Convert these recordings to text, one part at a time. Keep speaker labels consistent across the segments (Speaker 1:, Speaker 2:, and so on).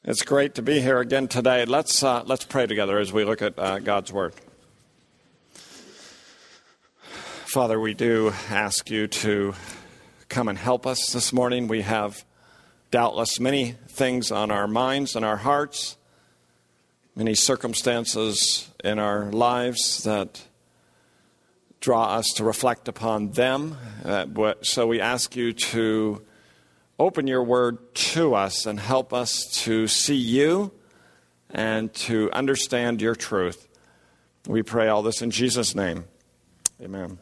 Speaker 1: It's great to be here again today. Let's pray together as we look at God's Word. Father, we do ask you to come and help us this morning. We have doubtless many things on our minds and our hearts, many circumstances in our lives that draw us to reflect upon them. So we ask you to open your word to us and help us to see you and to understand your truth. We pray all this in Jesus' name. Amen.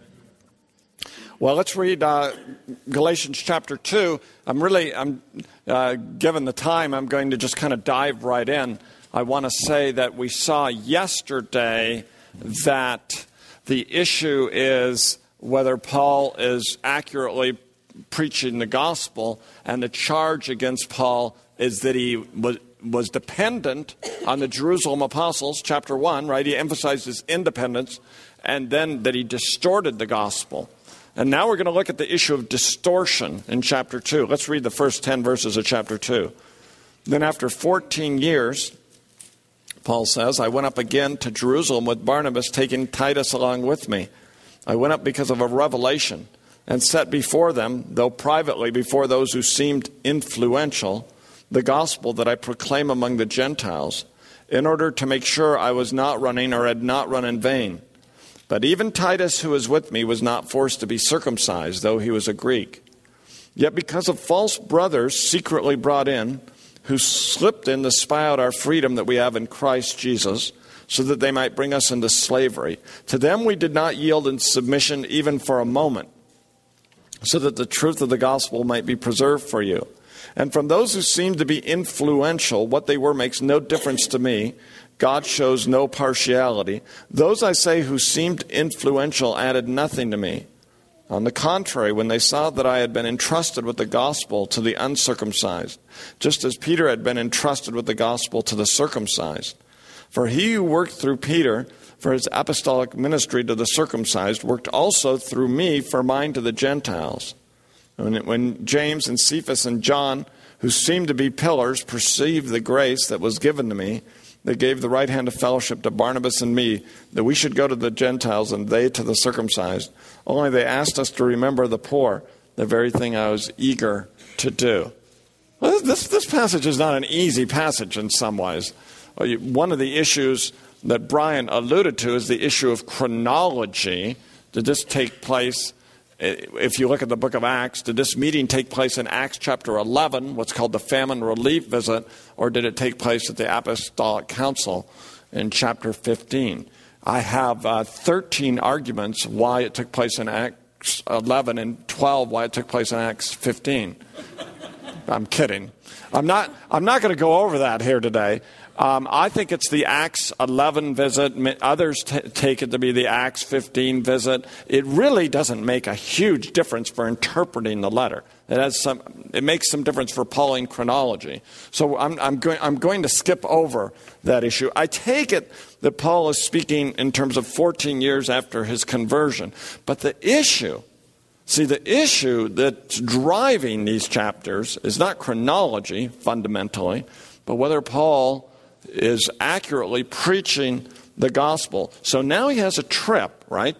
Speaker 1: Well, let's read Galatians chapter 2. I'm given the time, I'm going to just kind of dive right in. I want to say that we saw yesterday that the issue is whether Paul is accurately preaching the gospel, and the charge against Paul is that he was dependent on the Jerusalem apostles, chapter 1, right? He emphasized his independence, and then that he distorted the gospel. And now we're going to look at the issue of distortion in chapter 2. Let's read the first 10 verses of chapter 2. Then after 14 years, Paul says, I went up again to Jerusalem with Barnabas, taking Titus along with me. I went up because of a revelation, and set before them, though privately before those who seemed influential, the gospel that I proclaim among the Gentiles, in order to make sure I was not running or had not run in vain. But even Titus, who was with me, was not forced to be circumcised, though he was a Greek. Yet because of false brothers secretly brought in, who slipped in to spy out our freedom that we have in Christ Jesus, so that they might bring us into slavery, to them we did not yield in submission even for a moment, so that the truth of the gospel might be preserved for you. And from those who seemed to be influential, what they were makes no difference to me. God shows no partiality. Those, I say, who seemed influential added nothing to me. On the contrary, when they saw that I had been entrusted with the gospel to the uncircumcised, just as Peter had been entrusted with the gospel to the circumcised. For he who worked through Peter for his apostolic ministry to the circumcised worked also through me for mine to the Gentiles. When James and Cephas and John, who seemed to be pillars, perceived the grace that was given to me, they gave the right hand of fellowship to Barnabas and me, that we should go to the Gentiles and they to the circumcised. Only they asked us to remember the poor, the very thing I was eager to do. Well, this passage is not an easy passage in some ways. One of the issues that Brian alluded to is the issue of chronology. Did this take place, if you look at the book of Acts, did this meeting take place in Acts chapter 11, what's called the famine relief visit, or did it take place at the Apostolic Council in chapter 15? I have 13 arguments why it took place in Acts 11 and 12 why it took place in Acts 15. I'm kidding. I'm not going to go over that here today. I think it's the Acts 11 visit. Others take it to be the Acts 15 visit. It really doesn't make a huge difference for interpreting the letter. It makes some difference for Pauline chronology. So I'm going to skip over that issue. I take it that Paul is speaking in terms of 14 years after his conversion. But the issue that's driving these chapters is not chronology, fundamentally, but whether Paul is accurately preaching the gospel. So now he has a trip, right?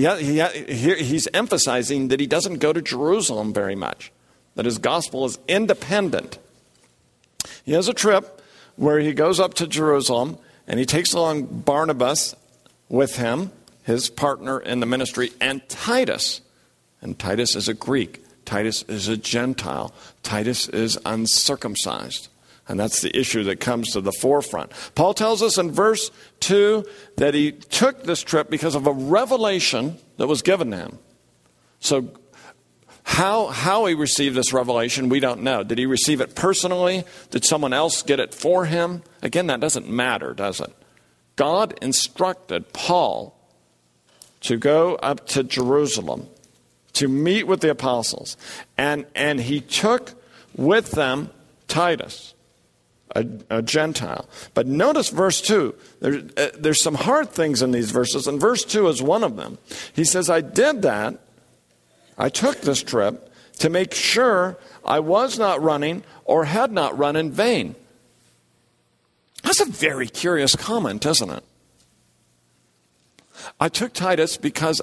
Speaker 1: He's emphasizing that he doesn't go to Jerusalem very much, that his gospel is independent. He has a trip where he goes up to Jerusalem, and he takes along Barnabas with him, his partner in the ministry, and Titus. And Titus is a Greek. Titus is a Gentile. Titus is uncircumcised. And that's the issue that comes to the forefront. Paul tells us in verse 2 that he took this trip because of a revelation that was given to him. So how he received this revelation, we don't know. Did he receive it personally? Did someone else get it for him? Again, that doesn't matter, does it? God instructed Paul to go up to Jerusalem to meet with the apostles. And he took with them Titus, a Gentile. But notice verse 2. There's some hard things in these verses, and verse 2 is one of them. He says, I did that. I took this trip to make sure I was not running or had not run in vain. That's a very curious comment, isn't it? I took Titus because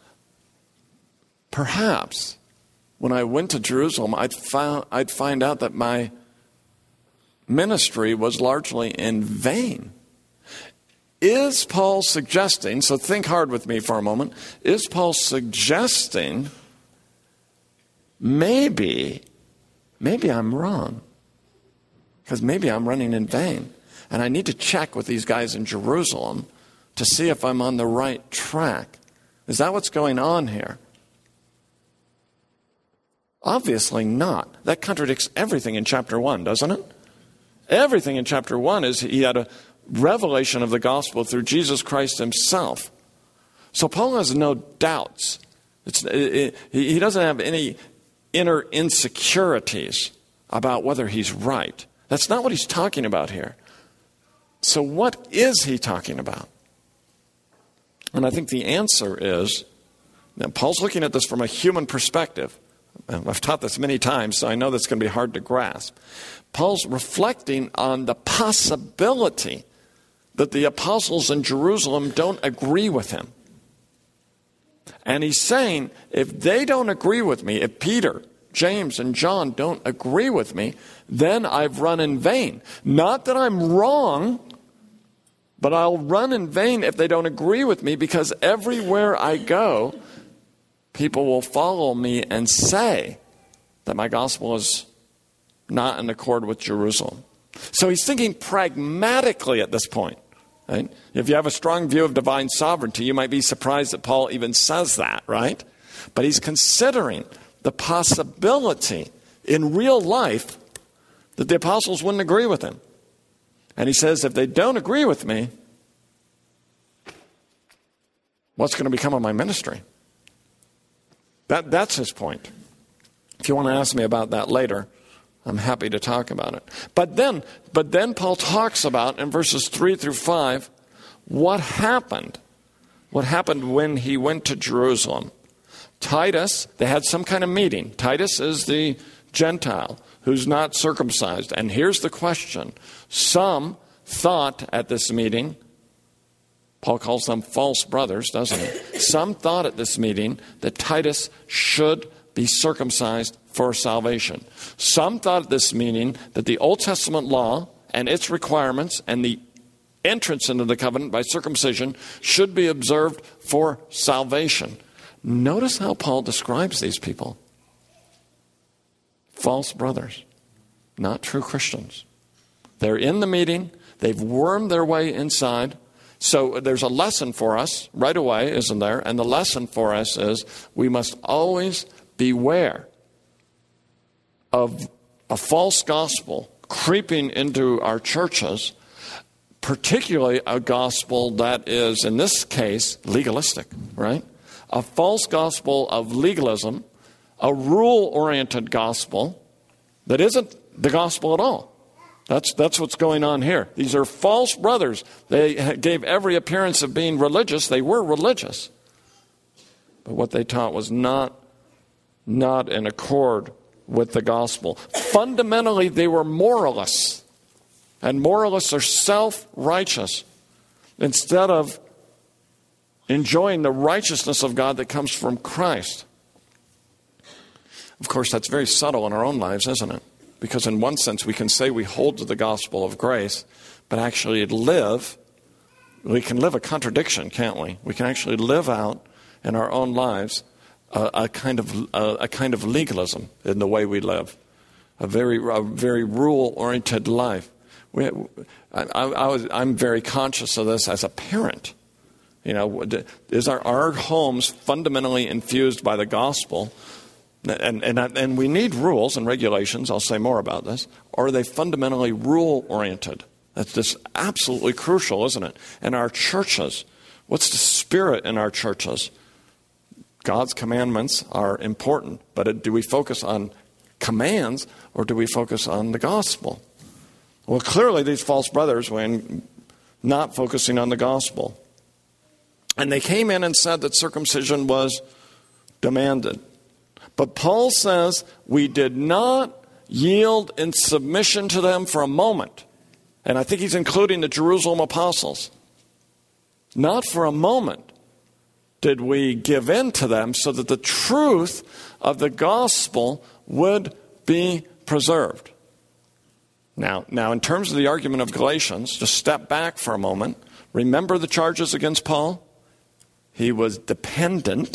Speaker 1: perhaps when I went to Jerusalem, I'd find out that my ministry was largely in vain. Is Paul suggesting, so think hard with me for a moment, is Paul suggesting maybe I'm wrong? Because maybe I'm running in vain. And I need to check with these guys in Jerusalem to see if I'm on the right track. Is that what's going on here? Obviously not. That contradicts everything in chapter 1, doesn't it? Everything in chapter 1 is he had a revelation of the gospel through Jesus Christ himself. So Paul has no doubts. He doesn't have any inner insecurities about whether he's right. That's not what he's talking about here. So what is he talking about? And I think the answer is, now Paul's looking at this from a human perspective. I've taught this many times, so I know that's going to be hard to grasp. Paul's reflecting on the possibility that the apostles in Jerusalem don't agree with him. And he's saying, if they don't agree with me, if Peter, James, and John don't agree with me, then I've run in vain. Not that I'm wrong, but I'll run in vain if they don't agree with me, because everywhere I go, people will follow me and say that my gospel is not in accord with Jerusalem. So he's thinking pragmatically at this point. Right? If you have a strong view of divine sovereignty, you might be surprised that Paul even says that, right? But he's considering the possibility in real life that the apostles wouldn't agree with him. And he says, if they don't agree with me, what's going to become of my ministry? That's his point. If you want to ask me about that later, I'm happy to talk about it. But then Paul talks about, in verses 3 through 5, what happened. What happened when he went to Jerusalem. Titus, they had some kind of meeting. Titus is the Gentile who's not circumcised. And here's the question. Some thought at this meeting, Paul calls them false brothers, doesn't he? Some thought at this meeting that Titus should be circumcised for salvation. Some thought at this meeting that the Old Testament law and its requirements and the entrance into the covenant by circumcision should be observed for salvation. Notice how Paul describes these people. False brothers, not true Christians. They're in the meeting. They've wormed their way inside. So there's a lesson for us right away, isn't there? And the lesson for us is we must always beware of a false gospel creeping into our churches, particularly a gospel that is, in this case, legalistic, right? A false gospel of legalism, a rule-oriented gospel that isn't the gospel at all. That's what's going on here. These are false brothers. They gave every appearance of being religious. They were religious. But what they taught was not in accord with the gospel. Fundamentally, they were moralists. And moralists are self-righteous. Instead of enjoying the righteousness of God that comes from Christ. Of course, that's very subtle in our own lives, isn't it? Because in one sense, we can say we hold to the gospel of grace, but actually we can live a contradiction, can't we? We can actually live out in our own lives a kind of legalism in the way we live, a very rule-oriented life. I'm very conscious of this as a parent. You know, is our homes fundamentally infused by the gospel? And we need rules and regulations. I'll say more about this. Or are they fundamentally rule-oriented? That's just absolutely crucial, isn't it? And our churches, what's the spirit in our churches? God's commandments are important, but do we focus on commands or do we focus on the gospel? Well, clearly these false brothers were not focusing on the gospel. And they came in and said that circumcision was demanded. But Paul says we did not yield in submission to them for a moment. And I think he's including the Jerusalem apostles. Not for a moment did we give in to them so that the truth of the gospel would be preserved. Now, in terms of the argument of Galatians, just step back for a moment. Remember the charges against Paul? He was dependent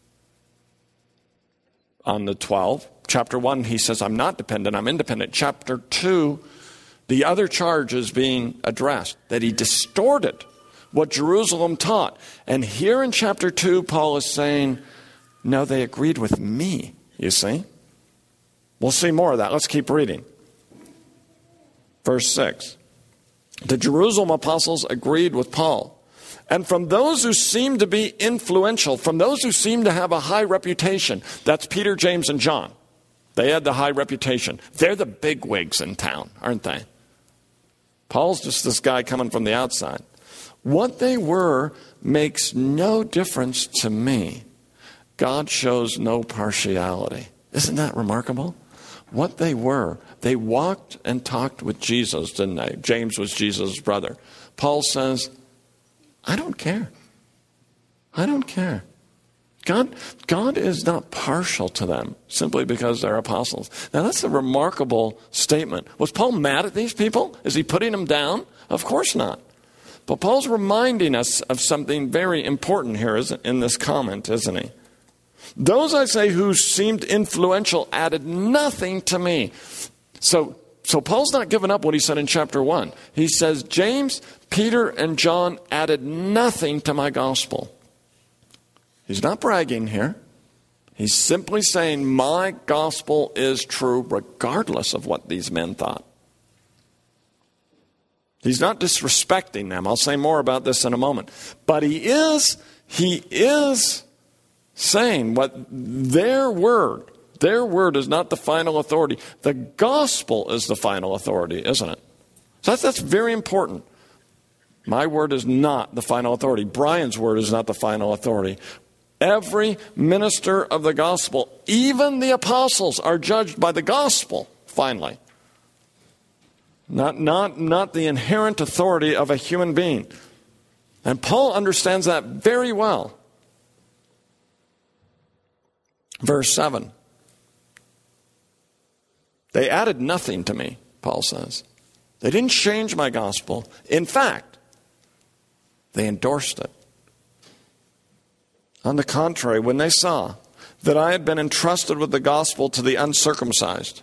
Speaker 1: on the 12. Chapter 1, he says, I'm not dependent, I'm independent. Chapter 2, the other charge is being addressed, that he distorted what Jerusalem taught. And here in chapter 2, Paul is saying, no, they agreed with me, you see. We'll see more of that. Let's keep reading. Verse 6. The Jerusalem apostles agreed with Paul. And from those who seemed to be influential, from those who seemed to have a high reputation, that's Peter, James, and John. They had the high reputation. They're the bigwigs in town, aren't they? Paul's just this guy coming from the outside. What they were makes no difference to me. God shows no partiality. Isn't that remarkable? What they were, they walked and talked with Jesus, didn't they? James was Jesus' brother. Paul says, I don't care. I don't care. God is not partial to them simply because they're apostles. Now that's a remarkable statement. Was Paul mad at these people? Is he putting them down? Of course not. But Paul's reminding us of something very important here in this comment, isn't he? Those, I say, who seemed influential added nothing to me. So Paul's not giving up what he said in chapter 1. He says, James, Peter, and John added nothing to my gospel. He's not bragging here. He's simply saying my gospel is true regardless of what these men thought. He's not disrespecting them. I'll say more about this in a moment. But he is saying what their word is not the final authority. The gospel is the final authority, isn't it? So that's very important. My word is not the final authority. Brian's word is not the final authority. Every minister of the gospel, even the apostles, are judged by the gospel, finally. Not the inherent authority of a human being. And Paul understands that very well. Verse 7. They added nothing to me, Paul says. They didn't change my gospel. In fact, they endorsed it. On the contrary, when they saw that I had been entrusted with the gospel to the uncircumcised,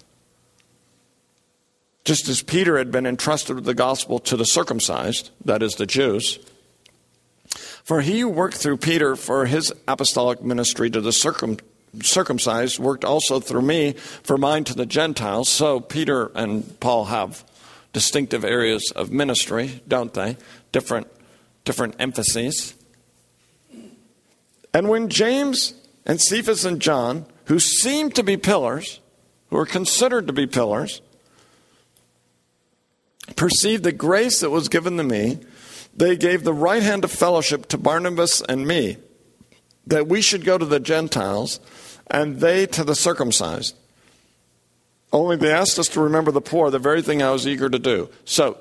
Speaker 1: just as Peter had been entrusted with the gospel to the circumcised, that is the Jews, for he who worked through Peter for his apostolic ministry to the circumcised worked also through me for mine to the Gentiles. So Peter and Paul have distinctive areas of ministry, don't they? Different emphases. And when James and Cephas and John, who seemed to be pillars, who were considered to be pillars, perceived the grace that was given to me, they gave the right hand of fellowship to Barnabas and me, that we should go to the Gentiles, and they to the circumcised. Only they asked us to remember the poor, the very thing I was eager to do. So,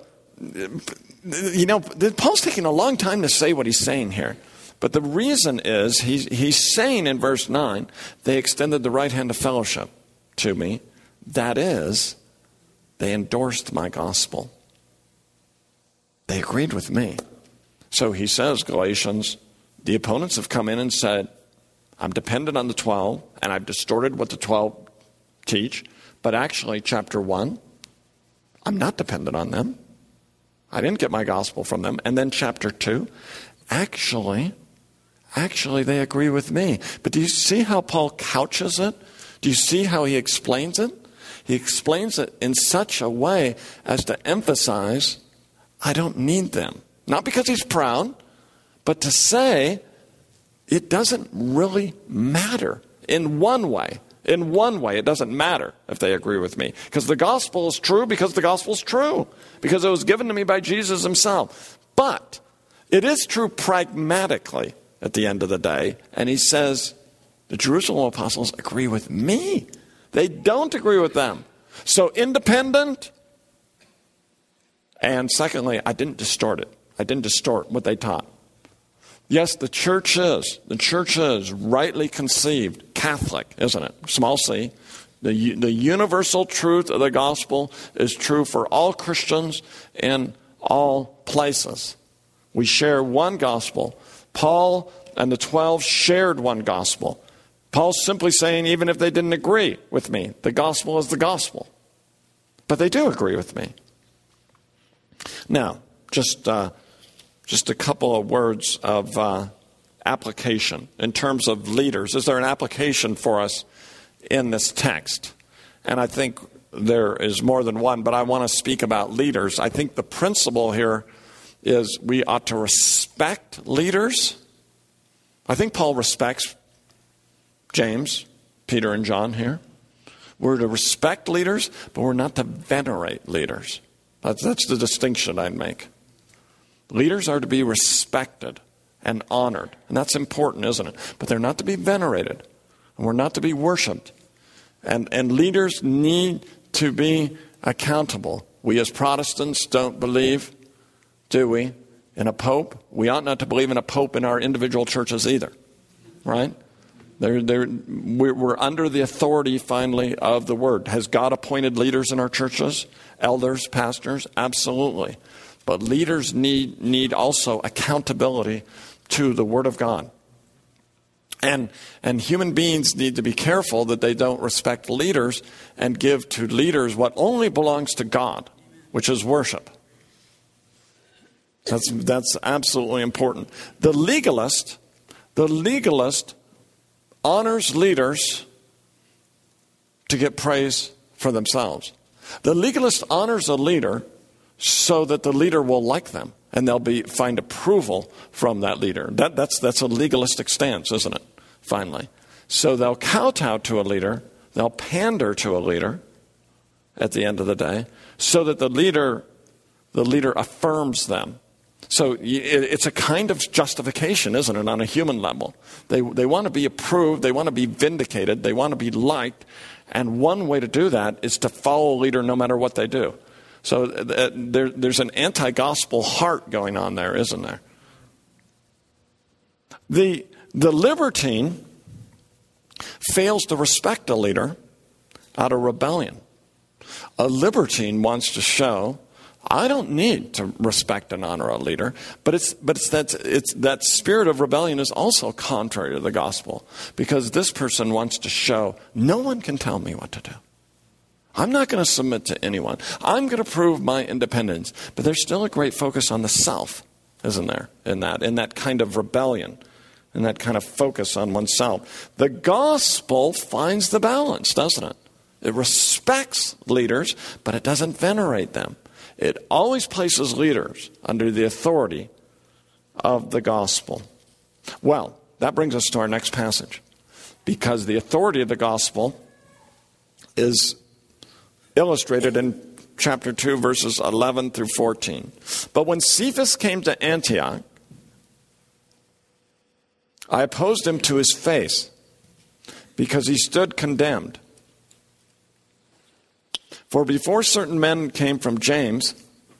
Speaker 1: Paul's taking a long time to say what he's saying here. But the reason is, he's saying in verse 9, they extended the right hand of fellowship to me. That is, they endorsed my gospel. They agreed with me. So he says, Galatians, the opponents have come in and said, I'm dependent on the 12, and I've distorted what the 12 teach. But actually, chapter 1, I'm not dependent on them. I didn't get my gospel from them. And then chapter 2, actually, they agree with me. But do you see how Paul couches it? Do you see how he explains it? He explains it in such a way as to emphasize, I don't need them. Not because he's proud, but to say it doesn't really matter in one way. In one way, it doesn't matter if they agree with me. Because the gospel is true, because the gospel is true. Because it was given to me by Jesus himself. But it is true pragmatically at the end of the day. And he says, the Jerusalem apostles agree with me. They don't agree with them. So independent And secondly, I didn't distort it. I didn't distort what they taught. Yes, the church is rightly conceived Catholic, isn't it? Small c. The universal truth of the gospel is true for all Christians in all places. We share one gospel. Paul and the 12 shared one gospel. Paul's simply saying, even if they didn't agree with me, the gospel is the gospel. But they do agree with me. Now, just a couple of words of application in terms of leaders. Is there an application for us in this text? And I think there is more than one, but I want to speak about leaders. I think the principle here is we ought to respect leaders. I think Paul respects James, Peter, and John here. We're to respect leaders, but we're not to venerate leaders. That's the distinction I'd make. Leaders are to be respected and honored. And that's important, isn't it? But they're not to be venerated. And we're not to be worshipped. And leaders need to be accountable. We as Protestants don't believe, do we, in a pope? We ought not to believe in a pope in our individual churches either. Right? We're under the authority, finally, of the Word. Has God appointed leaders in our churches? Elders, pastors? Absolutely. But leaders need also accountability to the Word of God. And human beings need to be careful that they don't respect leaders and give to leaders what only belongs to God, which is worship. That's absolutely important. The legalist honors leaders to get praise for themselves. The legalist honors a leader so that the leader will like them and they'll find approval from that leader. That's a legalistic stance, isn't it? Finally. So they'll kowtow to a leader, they'll pander to a leader at the end of the day, so that the leader affirms them. So it's a kind of justification, isn't it, on a human level? They want to be approved, they want to be vindicated, they want to be liked, and one way to do that is to follow a leader no matter what they do. So there's an anti-gospel heart going on there, isn't there? The libertine fails to respect a leader out of rebellion. A libertine wants to show, I don't need to respect and honor a leader, but that spirit of rebellion is also contrary to the gospel, because this person wants to show, no one can tell me what to do. I'm not going to submit to anyone. I'm going to prove my independence. But there's still a great focus on the self, isn't there, in that kind of rebellion, in that kind of focus on oneself. The gospel finds the balance, doesn't it? It respects leaders, but it doesn't venerate them. It always places leaders under the authority of the gospel. Well, that brings us to our next passage, because the authority of the gospel is illustrated in chapter 2, verses 11 through 14. But when Cephas came to Antioch, I opposed him to his face, because he stood condemned. For before certain men came from James,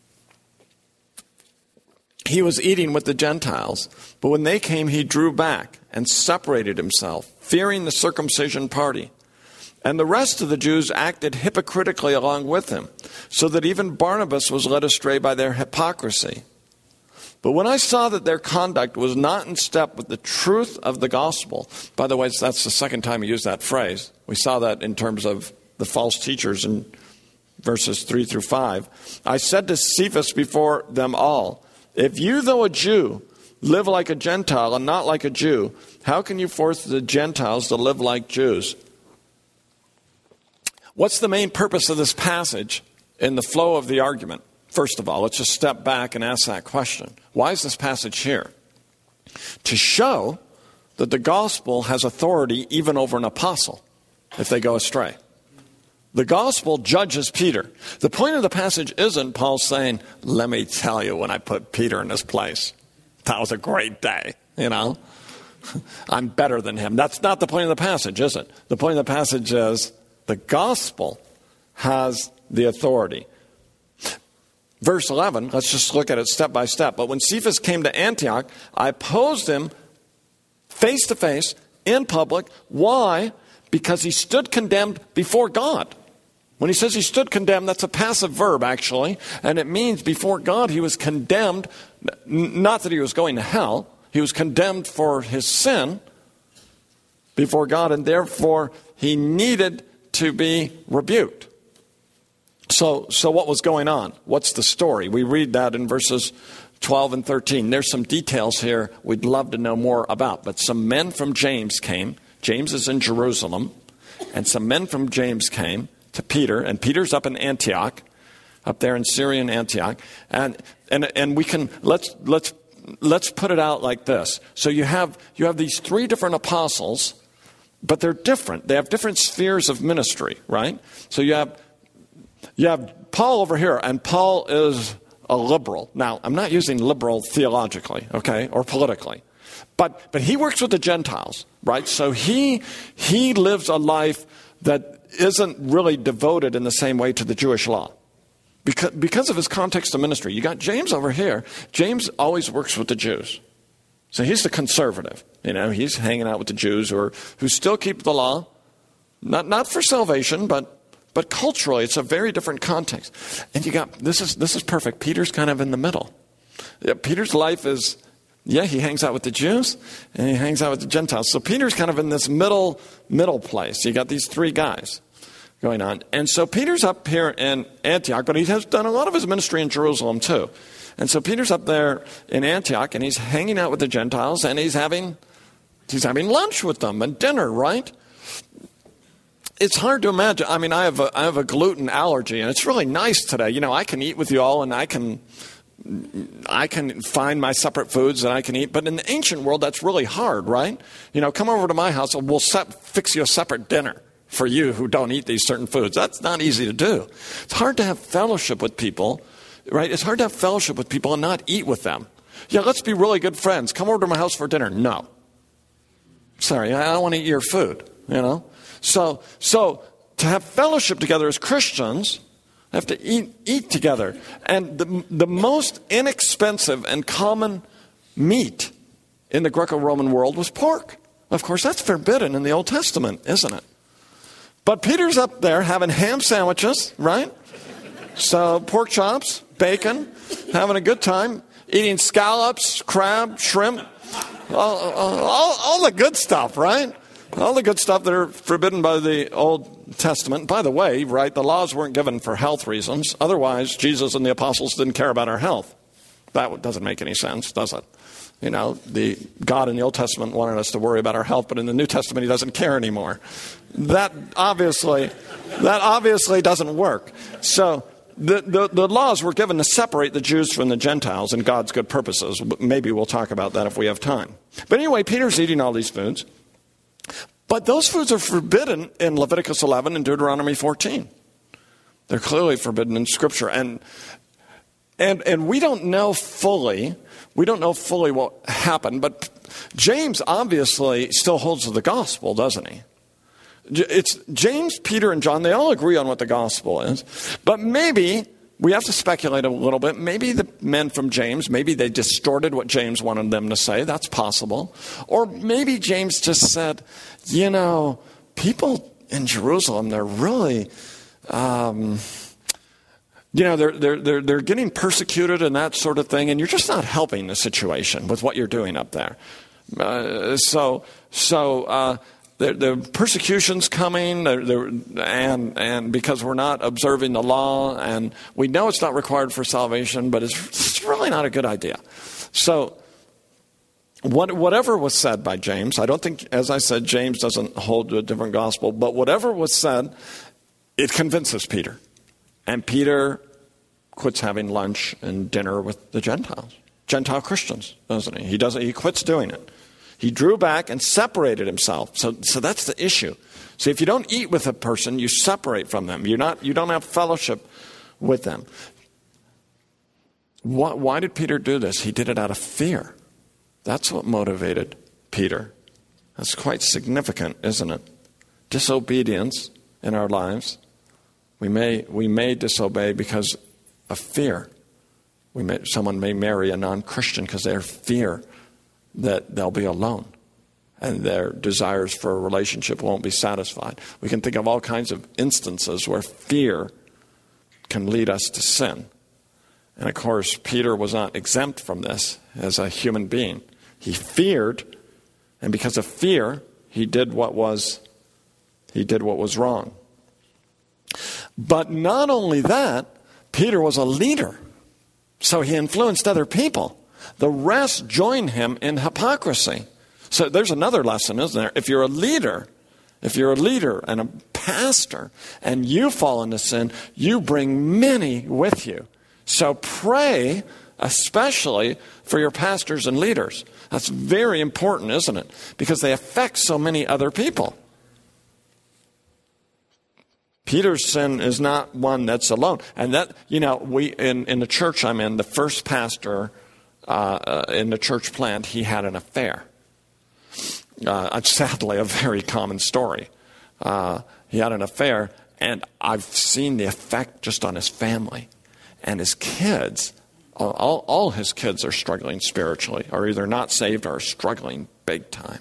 Speaker 1: he was eating with the Gentiles. But when they came, he drew back and separated himself, fearing the circumcision party. And the rest of the Jews acted hypocritically along with him, so that even Barnabas was led astray by their hypocrisy. But when I saw that their conduct was not in step with the truth of the gospel, by the way, that's the second time we used that phrase. We saw that in terms of the false teachers in verses 3 through 5. I said to Cephas before them all, if you, though a Jew, live like a Gentile and not like a Jew, how can you force the Gentiles to live like Jews? What's the main purpose of this passage in the flow of the argument? First of all, let's just step back and ask that question. Why is this passage here? To show that the gospel has authority even over an apostle if they go astray. The gospel judges Peter. The point of the passage isn't Paul saying, let me tell you when I put Peter in his place. That was a great day, I'm better than him. That's not the point of the passage, is it? The point of the passage is the gospel has the authority. Verse 11, let's just look at it step by step. But when Cephas came to Antioch, I opposed him face to face in public. Why? Because he stood condemned before God. When he says he stood condemned, that's a passive verb, actually. And it means before God he was condemned, not that he was going to hell. He was condemned for his sin before God, and therefore he needed to be rebuked. So what was going on? What's the story? We read that in verses 12 and 13. There's some details here we'd love to know more about. But some men from James came. James is in Jerusalem. And some men from James came to Peter. And Peter's up in Antioch, up there in Syrian Antioch. And we can, let's put it out like this. So you have these three different apostles, but they're different. They have different spheres of ministry, right? So you have Paul over here, and Paul is a liberal. Now, I'm not using liberal theologically, okay, or politically. But he works with the Gentiles, right? So he lives a life that isn't really devoted in the same way to the Jewish law. Because of his context of ministry. You got James over here. James always works with the Jews. So he's the conservative. He's hanging out with the Jews who still keep the law. Not for salvation, but culturally, it's a very different context. And you got, this is perfect. Peter's kind of in the middle. Yeah, Peter's life is, he hangs out with the Jews and he hangs out with the Gentiles. So Peter's kind of in this middle place. You got these three guys going on. And so Peter's up here in Antioch, but he has done a lot of his ministry in Jerusalem too. And so Peter's up there in Antioch and he's hanging out with the Gentiles and he's having lunch with them and dinner, right? It's hard to imagine. I mean, I have a gluten allergy, and it's really nice today. I can eat with you all, and I can find my separate foods that I can eat. But in the ancient world, that's really hard, right? Come over to my house, and we'll fix you a separate dinner for you who don't eat these certain foods. That's not easy to do. It's hard to have fellowship with people, right? It's hard to have fellowship with people and not eat with them. Yeah, let's be really good friends. Come over to my house for dinner. No. Sorry, I don't want to eat your food, So to have fellowship together as Christians, have to eat together. And the most inexpensive and common meat in the Greco-Roman world was pork. Of course, that's forbidden in the Old Testament, isn't it? But Peter's up there having ham sandwiches, right? So pork chops, bacon, having a good time, eating scallops, crab, shrimp, all the good stuff, right? All the good stuff that are forbidden by the Old Testament. By the way, right, the laws weren't given for health reasons. Otherwise, Jesus and the apostles didn't care about our health. That doesn't make any sense, does it? The God in the Old Testament wanted us to worry about our health, but in the New Testament, he doesn't care anymore. That obviously doesn't work. So the laws were given to separate the Jews from the Gentiles in God's good purposes. Maybe we'll talk about that if we have time. But anyway, Peter's eating all these foods. But those foods are forbidden in Leviticus 11 and Deuteronomy 14. They're clearly forbidden in Scripture. And we don't know fully what happened, but James obviously still holds to the gospel, doesn't he? It's James, Peter, and John, they all agree on what the gospel is. But maybe, we have to speculate a little bit, maybe the men from James, maybe they distorted what James wanted them to say. That's possible. Or maybe James just said, people in Jerusalem, they're really, they're getting persecuted and that sort of thing, and you're just not helping the situation with what you're doing up there. The persecution's coming, and because we're not observing the law, and we know it's not required for salvation, but it's really not a good idea. So whatever was said by James, I don't think, as I said, James doesn't hold to a different gospel, but whatever was said, it convinces Peter. And Peter quits having lunch and dinner with the Gentiles, Gentile Christians, doesn't he? He quits doing it. He drew back and separated himself. So that's the issue. So if you don't eat with a person, you separate from them. You don't have fellowship with them. Why did Peter do this? He did it out of fear. That's what motivated Peter. That's quite significant, isn't it? Disobedience in our lives. We may disobey because of fear. Someone may marry a non-Christian because they fear that they'll be alone and their desires for a relationship won't be satisfied. We can think of all kinds of instances where fear can lead us to sin. And of course, Peter was not exempt from this as a human being. He feared, and because of fear, he did what was wrong. But not only that, Peter was a leader. So he influenced other people. The rest joined him in hypocrisy. So there's another lesson, isn't there? If you're a leader and a pastor, and you fall into sin, you bring many with you. So pray, especially for your pastors and leaders. That's very important, isn't it? Because they affect so many other people. Peter's sin is not one that's alone. And that, we in the church I'm in, the first pastor in the church plant, he had an affair. Sadly, a very common story. He had an affair, and I've seen the effect just on his family. And his kids, all his kids are struggling spiritually, are either not saved or struggling big time.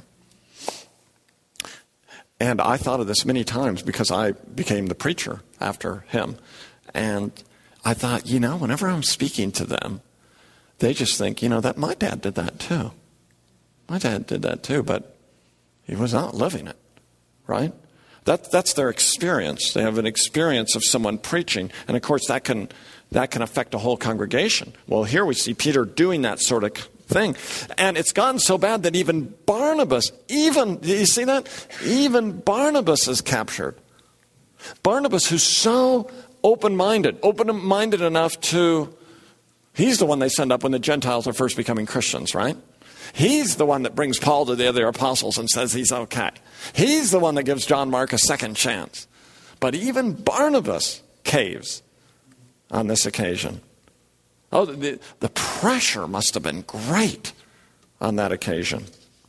Speaker 1: And I thought of this many times because I became the preacher after him. And I thought, whenever I'm speaking to them, they just think, that my dad did that too. My dad did that too, but he was not living it, right? That's their experience. They have an experience of someone preaching. And of course, that can affect a whole congregation. Well, here we see Peter doing that sort of thing. And it's gotten so bad that even Barnabas, do you see that? Even Barnabas is captured. Barnabas, who's so open-minded enough to, he's the one they send up when the Gentiles are first becoming Christians, right? He's the one that brings Paul to the other apostles and says he's okay. He's the one that gives John Mark a second chance. But even Barnabas caves on this occasion. Oh, the pressure must have been great on that occasion.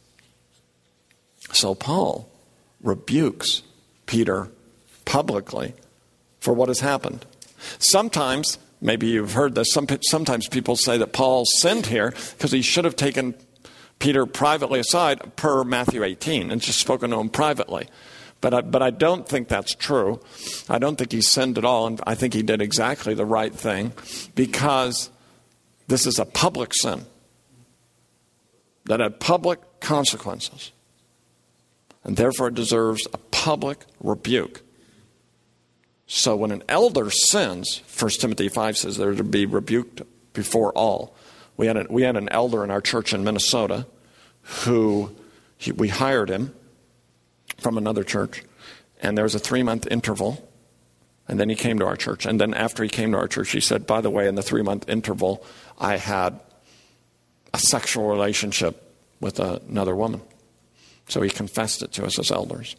Speaker 1: So Paul rebukes Peter publicly for what has happened. Sometimes, maybe you've heard this, sometimes people say that Paul sinned here because he should have taken Peter privately aside per Matthew 18 and just spoken to him privately. But I don't think that's true. I don't think he sinned at all, and I think he did exactly the right thing because this is a public sin that had public consequences, and therefore it deserves a public rebuke. So when an elder sins, 1 Timothy 5 says they're to be rebuked before all. We had an elder in our church in Minnesota we hired him from another church, and there was a 3-month interval, and then he came to our church. And then after he came to our church, he said, by the way, in the 3-month interval, I had a sexual relationship with another woman. So he confessed it to us as elders.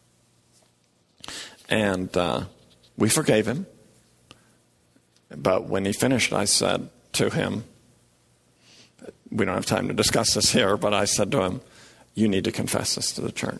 Speaker 1: And we forgave him. But when he finished, I said to him, we don't have time to discuss this here, but I said to him, you need to confess this to the church.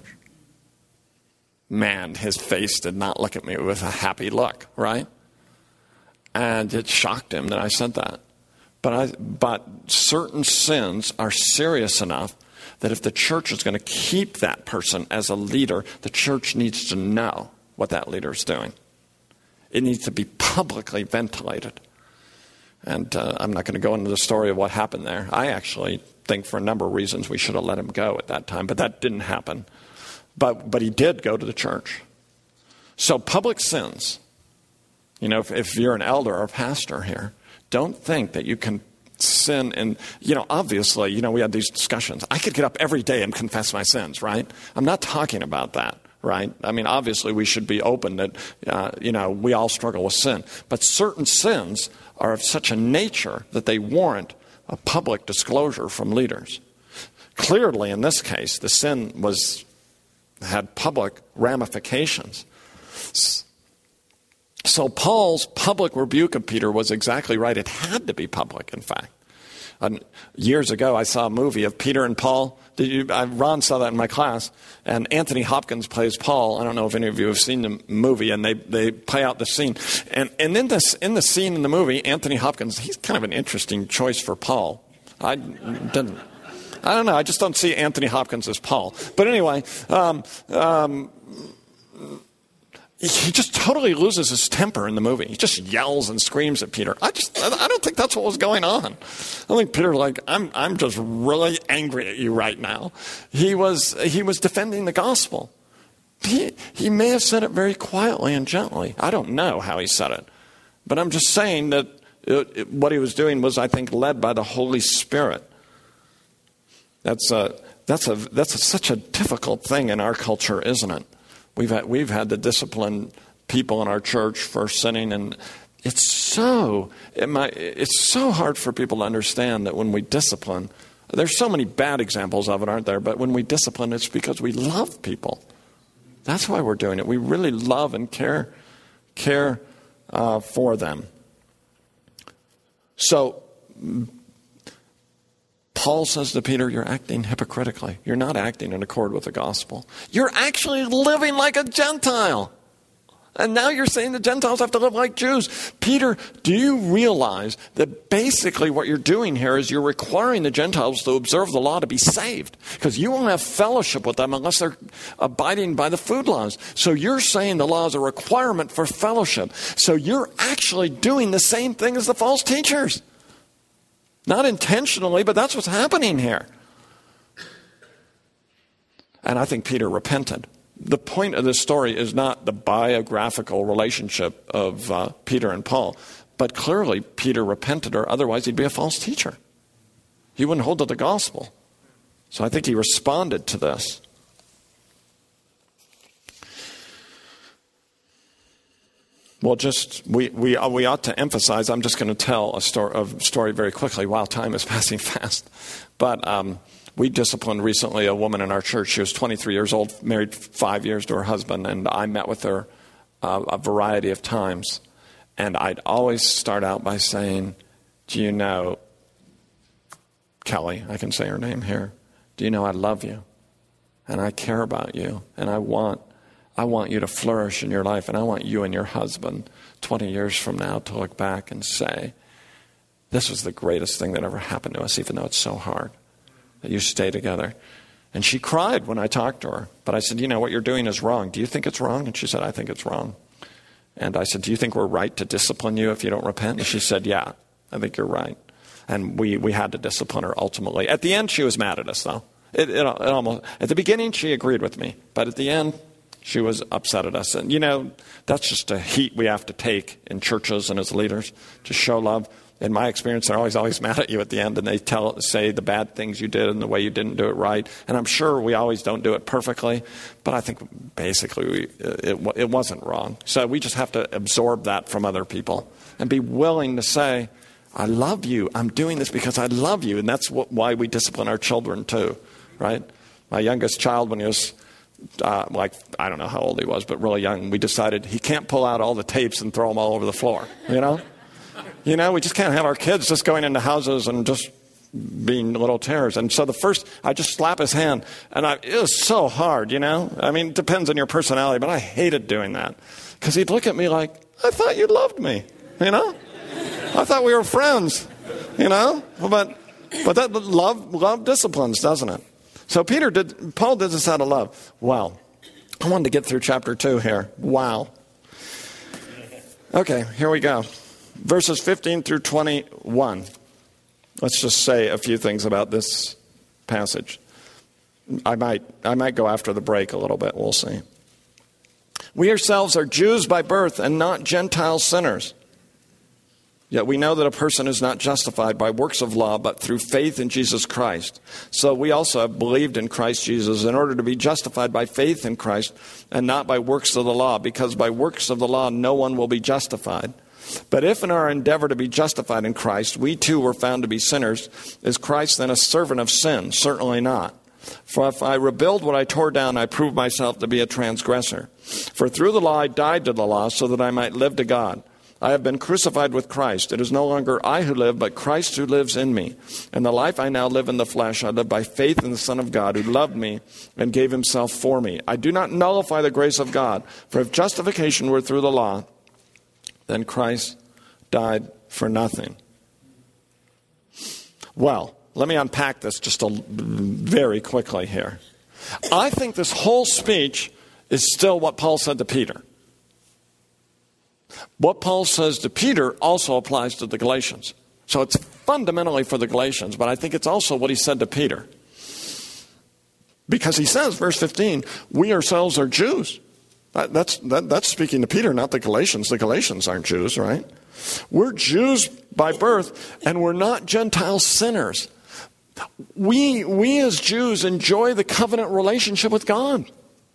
Speaker 1: Man, his face did not look at me with a happy look, right? And it shocked him that I said that. But certain sins are serious enough that if the church is going to keep that person as a leader, the church needs to know what that leader is doing. It needs to be publicly ventilated. And I'm not going to go into the story of what happened there. I actually think for a number of reasons we should have let him go at that time, but that didn't happen. But he did go to the church. So public sins, if you're an elder or a pastor here, don't think that you can sin. And, obviously, we had these discussions. I could get up every day and confess my sins, right? I'm not talking about that, right? I mean, obviously, we should be open that, we all struggle with sin. But certain sins are of such a nature that they warrant a public disclosure from leaders. Clearly, in this case, the sin had public ramifications. So Paul's public rebuke of Peter was exactly right. It had to be public, in fact. Years ago, I saw a movie of Peter and Paul. Ron saw that in my class. And Anthony Hopkins plays Paul. I don't know if any of you have seen the movie, and they play out the scene. And in the scene in the movie, Anthony Hopkins, he's kind of an interesting choice for Paul. I don't know. I just don't see Anthony Hopkins as Paul. But anyway, he just totally loses his temper in the movie. He just yells and screams at Peter. I don't think that's what was going on. I think Peter, I'm just really angry at you right now. He was defending the gospel. He may have said it very quietly and gently. I don't know how he said it. But I'm just saying that what he was doing was, I think, led by the Holy Spirit. That's such a difficult thing in our culture, isn't it? We've had to discipline people in our church for sinning, and it's so hard for people to understand that when we discipline, there's so many bad examples of it, aren't there? But when we discipline, it's because we love people. That's why we're doing it. We really love and care for them. So Paul says to Peter, you're acting hypocritically. You're not acting in accord with the gospel. You're actually living like a Gentile. And now you're saying the Gentiles have to live like Jews. Peter, do you realize that basically what you're doing here is you're requiring the Gentiles to observe the law to be saved? Because you won't have fellowship with them unless they're abiding by the food laws. So you're saying the law is a requirement for fellowship. So you're actually doing the same thing as the false teachers. Not intentionally, but that's what's happening here. And I think Peter repented. The point of this story is not the biographical relationship of Peter and Paul, but clearly Peter repented, or otherwise he'd be a false teacher. He wouldn't hold to the gospel. So I think he responded to this. Well, we ought to emphasize, I'm just going to tell a story very quickly. Wow, time is passing fast. But we disciplined recently a woman in our church. She was 23 years old, married 5 years to her husband, and I met with her a variety of times. And I'd always start out by saying, do you know, Kelly, I can say her name here, do you know I love you, and I care about you, and I want you to flourish in your life, and I want you and your husband 20 years from now to look back and say, this was the greatest thing that ever happened to us, even though it's so hard that you stay together. And she cried when I talked to her. But I said, you know, what you're doing is wrong. Do you think it's wrong? And she said, I think it's wrong. And I said, do you think we're right to discipline you if you don't repent? And she said, yeah, I think you're right. And we had to discipline her ultimately. At the end, she was mad at us, though. It almost, at the beginning, she agreed with me. But at the end, she was upset at us. And, you know, that's just a heat we have to take in churches and as leaders to show love. In my experience, they're always mad at you at the end, and they say the bad things you did and the way you didn't do it right. And I'm sure we always don't do it perfectly, but I think basically it wasn't wrong. So we just have to absorb that from other people and be willing to say, I love you. I'm doing this because I love you. And that's why we discipline our children too, right? My youngest child, when he was I don't know how old he was, but really young, we decided he can't pull out all the tapes and throw them all over the floor, you know? You know, we just can't have our kids just going into houses and just being little terrors. And so I just slap his hand, and it was so hard, you know? I mean, it depends on your personality, but I hated doing that. Because he'd look at me like, I thought you loved me, you know? I thought we were friends, you know? But that love disciplines, doesn't it? So Paul did this out of love. Wow. I wanted to get through chapter 2 here. Wow. Okay, here we go. Verses 15 through 21. Let's just say a few things about this passage. I might go after the break a little bit. We'll see. We ourselves are Jews by birth and not Gentile sinners. Yet we know that a person is not justified by works of law, but through faith in Jesus Christ. So we also have believed in Christ Jesus in order to be justified by faith in Christ and not by works of the law, because by works of the law no one will be justified. But if in our endeavor to be justified in Christ, we too were found to be sinners, is Christ then a servant of sin? Certainly not. For if I rebuild what I tore down, I prove myself to be a transgressor. For through the law I died to the law so that I might live to God. I have been crucified with Christ. It is no longer I who live, but Christ who lives in me. And the life I now live in the flesh, I live by faith in the Son of God, who loved me and gave himself for me. I do not nullify the grace of God, for if justification were through the law, then Christ died for nothing. Well, let me unpack this just very quickly here. I think this whole speech is still what Paul said to Peter. What Paul says to Peter also applies to the Galatians. So it's fundamentally for the Galatians, but I think it's also what he said to Peter. Because he says, verse 15, we ourselves are Jews. That's speaking to Peter, not the Galatians. The Galatians aren't Jews, right? We're Jews by birth, and we're not Gentile sinners. We as Jews enjoy the covenant relationship with God.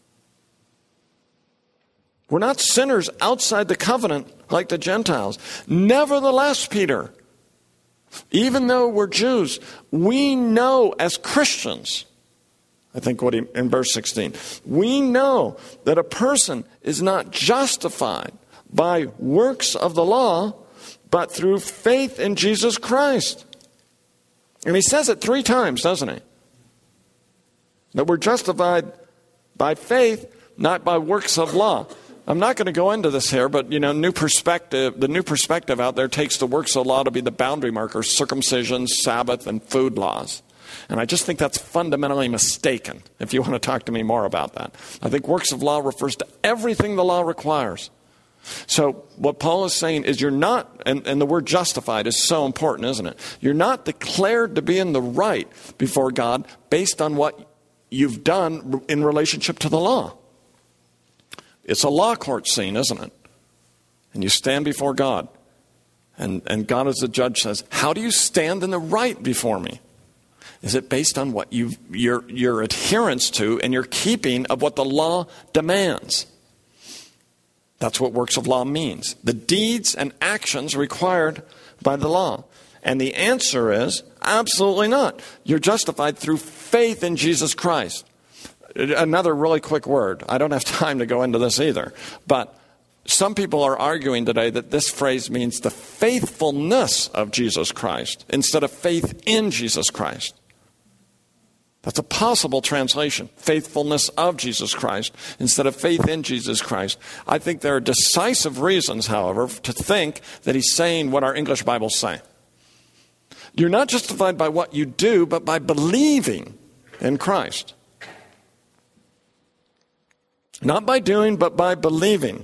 Speaker 1: We're not sinners outside the covenant like the Gentiles. Nevertheless, Peter, even though we're Jews, we know as Christians, I think in verse 16, we know that a person is not justified by works of the law, but through faith in Jesus Christ. And he says it 3 times, doesn't he? That we're justified by faith, not by works of law. I'm not going to go into this here, but the new perspective out there takes the works of law to be the boundary markers, circumcision, Sabbath, and food laws. And I just think that's fundamentally mistaken, if you want to talk to me more about that. I think works of law refers to everything the law requires. So what Paul is saying is you're not, and the word justified is so important, isn't it? You're not declared to be in the right before God based on what you've done in relationship to the law. It's a law court scene, isn't it? And you stand before God. And God as the judge says, how do you stand in the right before me? Is it based on what your adherence to and your keeping of what the law demands? That's what works of law means. The deeds and actions required by the law. And the answer is absolutely not. You're justified through faith in Jesus Christ. Another really quick word. I don't have time to go into this either. But some people are arguing today that this phrase means the faithfulness of Jesus Christ instead of faith in Jesus Christ. That's a possible translation. Faithfulness of Jesus Christ instead of faith in Jesus Christ. I think there are decisive reasons, however, to think that he's saying what our English Bibles say. You're not justified by what you do, but by believing in Christ. Not by doing, but by believing.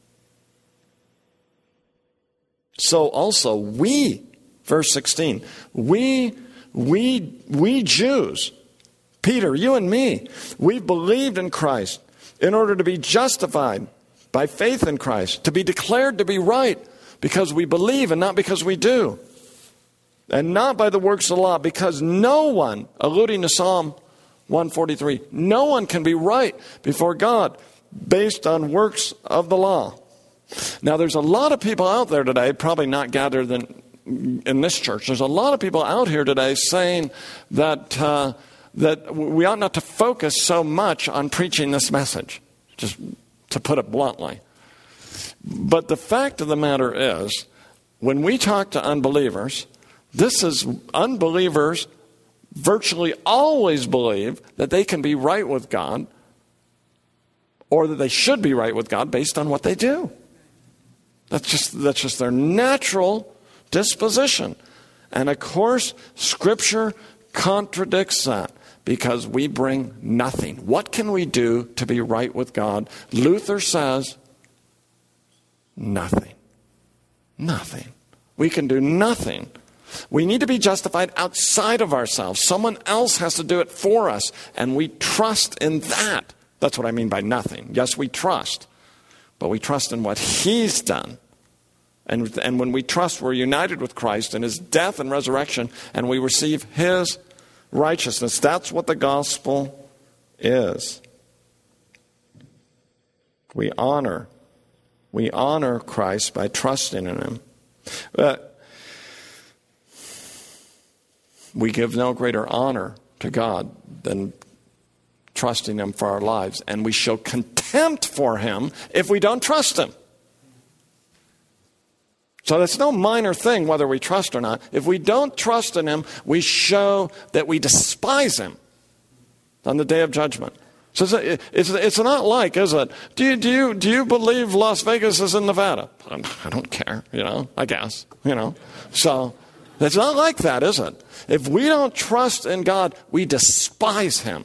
Speaker 1: So also we, verse 16, we Jews, Peter, you and me, we believed in Christ in order to be justified by faith in Christ, to be declared to be right because we believe and not because we do. And not by the works of the law, because no one, alluding to Psalm 143, no one can be right before God based on works of the law. Now, there's a lot of people out there today, probably not gathered in this church. There's a lot of people out here today saying that we ought not to focus so much on preaching this message, just to put it bluntly. But the fact of the matter is, when we talk to unbelievers, unbelievers virtually always believe that they can be right with God, or that they should be right with God based on what they do. That's just their natural disposition. And of course, Scripture contradicts that because we bring nothing. What can we do to be right with God? Luther says, nothing. Nothing. We can do nothing. We need to be justified outside of ourselves. Someone else has to do it for us, and we trust in that. That's what I mean by nothing. Yes, we trust, but we trust in what He's done. And when we trust, we're united with Christ in His death and resurrection, and we receive His righteousness. That's what the gospel is. We honor Christ by trusting in Him. We give no greater honor to God than trusting Him for our lives. And we show contempt for Him if we don't trust Him. So it's no minor thing whether we trust or not. If we don't trust in him, we show that we despise him on the day of judgment. So it's not like, is it? Do you believe Las Vegas is in Nevada? I don't care, I guess, So it's not like that, is it? If we don't trust in God, we despise him.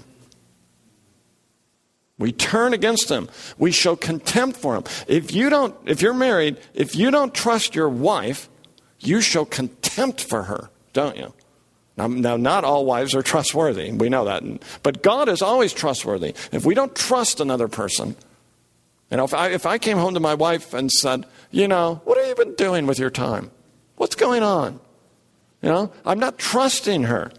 Speaker 1: We turn against him. We show contempt for him. If you're married, if you don't trust your wife, you show contempt for her, don't you? Now, not all wives are trustworthy. We know that. But God is always trustworthy. If we don't trust another person, if I came home to my wife and said, what have you been doing with your time? What's going on? I'm not trusting her.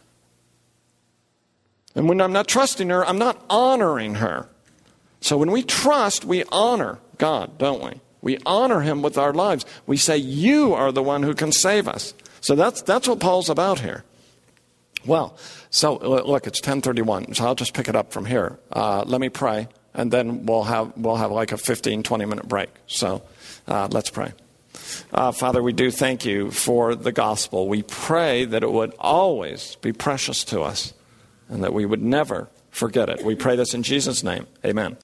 Speaker 1: And when I'm not trusting her, I'm not honoring her. So when we trust, we honor God, don't we? We honor him with our lives. We say, you are the one who can save us. So that's what Paul's about here. Well, so look, it's 10:31, so I'll just pick it up from here. Let me pray, and then we'll have like a 15, 20-minute break. So let's pray. Father, we do thank you for the gospel. We pray that it would always be precious to us, and that we would never forget it. We pray this in Jesus' name. Amen.